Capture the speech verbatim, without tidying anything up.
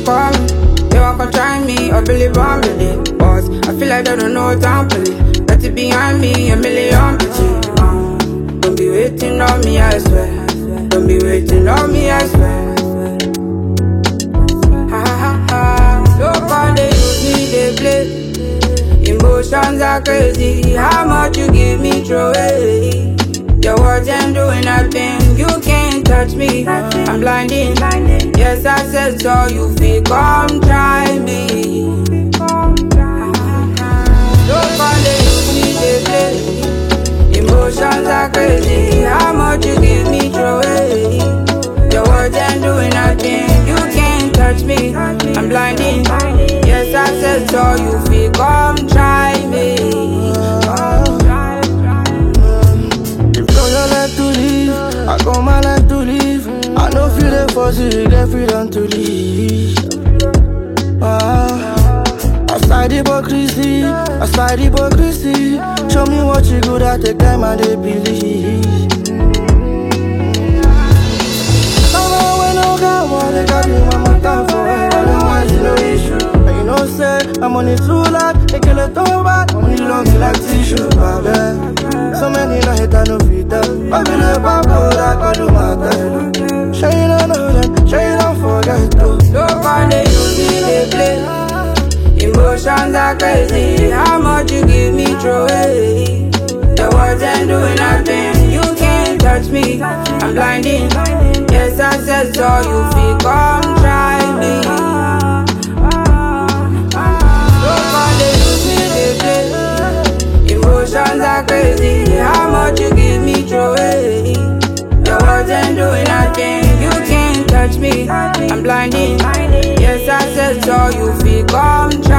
call me. They want to try me, or believe on me. But I feel like they don't know what I'm playing. Let it behind me, a million bitches. Uh, don't be waiting on me, I swear. Don't be waiting on me, I swear. Ha ha ha. So far they use me, they play. Emotions are crazy. How much you give me, throw away. Your words ain't doing nothing. You can't touch me. I'm blinding. Yes, I said so. You feel come try me. So far they use me, they play. Emotions are crazy. How much you give me, throw away. Your words ain't doing nothing. You can't touch me. I'm blinding. Yes, I said so. You feel come try me. To live, I got my life to live. I know feel the force, you get freedom to live. Ah, outside hypocrisy, outside hypocrisy. Show me what you good at, take time and they believe. Somehow when I got one, they got me one more time for it. All them ones, no issue. And you know, say, I'm on it too loud, they kill it too bad. Money long like tissue, baby. So many nights I know fit up. I be the papa that I do my time. Sure you don't know that, sure you don't forget to. So far they use me, they play. Emotions are crazy. How much you give me, throw away. Your words ain't doing nothing. You can't touch me. I'm blinding. Yes, I said so. You feel come try me. So far they use me, they play. Emotions are crazy. How much you give me, throw away. Your words ain't doing nothing. You can't touch me. I'm blinding. Yes, I said so. You feel come try.